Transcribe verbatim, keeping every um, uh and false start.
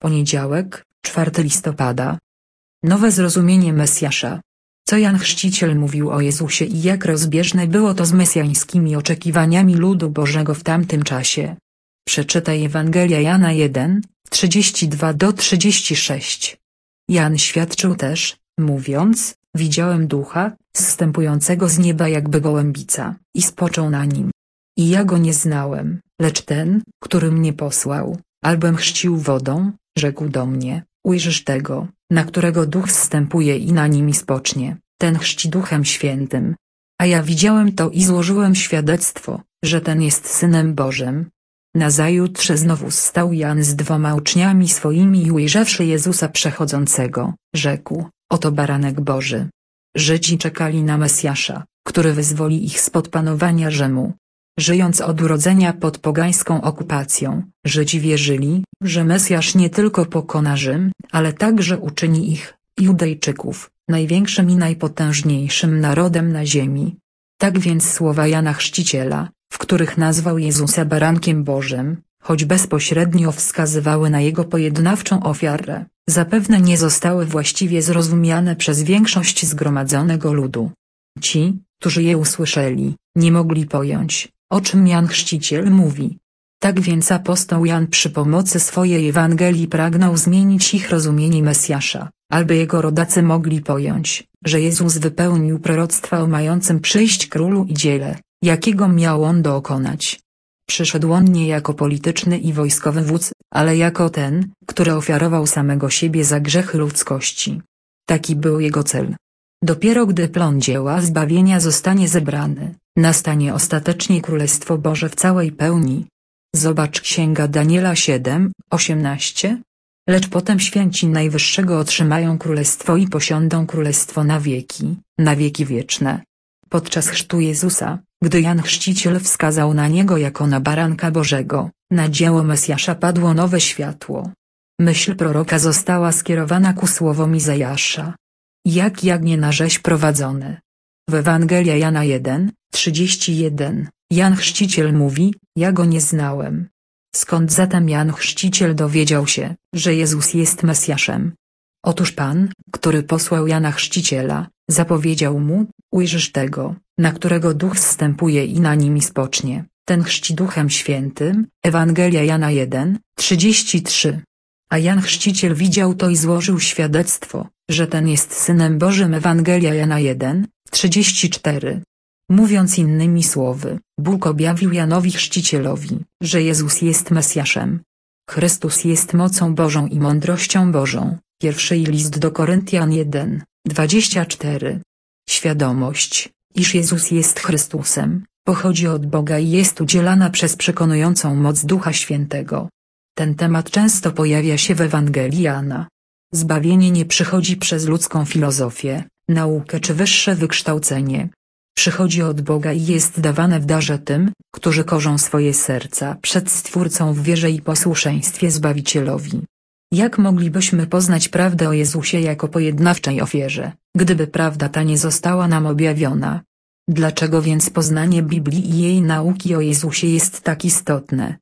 Poniedziałek, czwartego listopada. Nowe zrozumienie Mesjasza. Co Jan Chrzciciel mówił o Jezusie i jak rozbieżne było to z mesjańskimi oczekiwaniami ludu Bożego w tamtym czasie. Przeczytaj Ewangelia Jana jeden, trzydzieści dwa do trzydziestu sześciu. Jan świadczył też, mówiąc: widziałem Ducha, zstępującego z nieba jakby gołębica, i spoczął na nim. I ja go nie znałem, lecz ten, który mnie posłał, albym chrzcił wodą, rzekł do mnie: ujrzysz tego, na którego Duch zstępuje i na nim i spocznie, ten chrzci Duchem Świętym. A ja widziałem to i złożyłem świadectwo, że ten jest Synem Bożym. Nazajutrz znowu stał Jan z dwoma uczniami swoimi i ujrzawszy Jezusa przechodzącego, rzekł: oto baranek Boży. Żydzi czekali na Mesjasza, który wyzwoli ich spod panowania Rzymu. Żyjąc od urodzenia pod pogańską okupacją, Żydzi wierzyli, że Mesjasz nie tylko pokona Rzym, ale także uczyni ich, Judejczyków, największym i najpotężniejszym narodem na ziemi. Tak więc słowa Jana Chrzciciela, w których nazwał Jezusa barankiem Bożym, choć bezpośrednio wskazywały na jego pojednawczą ofiarę, zapewne nie zostały właściwie zrozumiane przez większość zgromadzonego ludu. Ci, którzy je usłyszeli, nie mogli pojąć, o czym Jan Chrzciciel mówi. Tak więc apostoł Jan przy pomocy swojej Ewangelii pragnął zmienić ich rozumienie Mesjasza, aby jego rodacy mogli pojąć, że Jezus wypełnił proroctwa o mającym przyjść królu i dziele, jakiego miał on dokonać. Przyszedł on nie jako polityczny i wojskowy wódz, ale jako ten, który ofiarował samego siebie za grzechy ludzkości. Taki był jego cel. Dopiero gdy plon dzieła zbawienia zostanie zebrany, nastanie ostatecznie Królestwo Boże w całej pełni. Zobacz Księga Daniela siedem, osiemnaście. Lecz potem święci Najwyższego otrzymają królestwo i posiądą królestwo na wieki, na wieki wieczne. Podczas chrztu Jezusa, gdy Jan Chrzciciel wskazał na niego jako na baranka Bożego, na dzieło Mesjasza padło nowe światło. Myśl proroka została skierowana ku słowom Izajasza. Jak jagnię na rzeź prowadzone. W Ewangelia Jana jeden, trzydzieści jeden, Jan Chrzciciel mówi: ja go nie znałem. Skąd zatem Jan Chrzciciel dowiedział się, że Jezus jest Mesjaszem? Otóż Pan, który posłał Jana Chrzciciela, zapowiedział mu: ujrzysz tego, na którego Duch zstępuje i na nim i spocznie, ten chrzci Duchem Świętym. Ewangelia Jana jeden, trzydzieści trzy. A Jan Chrzciciel widział to i złożył świadectwo, że ten jest Synem Bożym. Ewangelia Jana jeden, trzydzieści cztery. Mówiąc innymi słowy, Bóg objawił Janowi Chrzcicielowi, że Jezus jest Mesjaszem. Chrystus jest mocą Bożą i mądrością Bożą. Pierwszy list do Koryntian jeden, dwadzieścia cztery. Świadomość, iż Jezus jest Chrystusem, pochodzi od Boga i jest udzielana przez przekonującą moc Ducha Świętego. Ten temat często pojawia się w Ewangelii Jana. Zbawienie nie przychodzi przez ludzką filozofię, naukę czy wyższe wykształcenie. Przychodzi od Boga i jest dawane w darze tym, którzy korzą swoje serca przed Stwórcą w wierze i posłuszeństwie Zbawicielowi. Jak moglibyśmy poznać prawdę o Jezusie jako pojednawczej ofierze, gdyby prawda ta nie została nam objawiona? Dlaczego więc poznanie Biblii i jej nauki o Jezusie jest tak istotne?